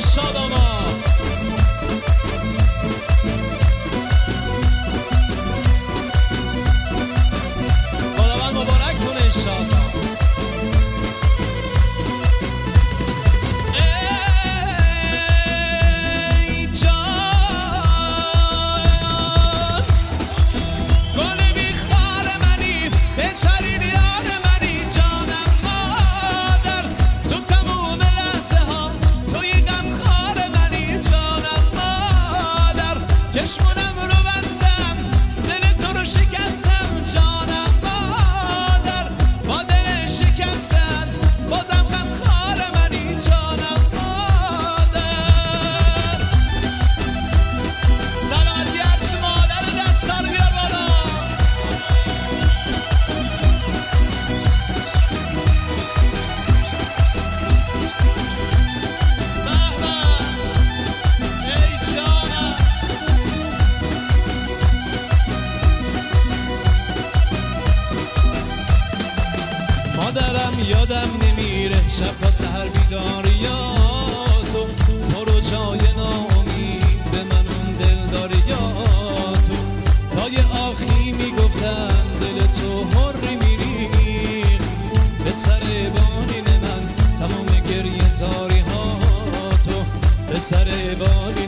یادم نمیره شب تا سحر بیداریاتو تو رو جای ناامید به من اون دلداریاتو تا یه آخی میگفتم دل تو حری میریخ به سر بالین من تمام گریه زاری ها تو به سر بالین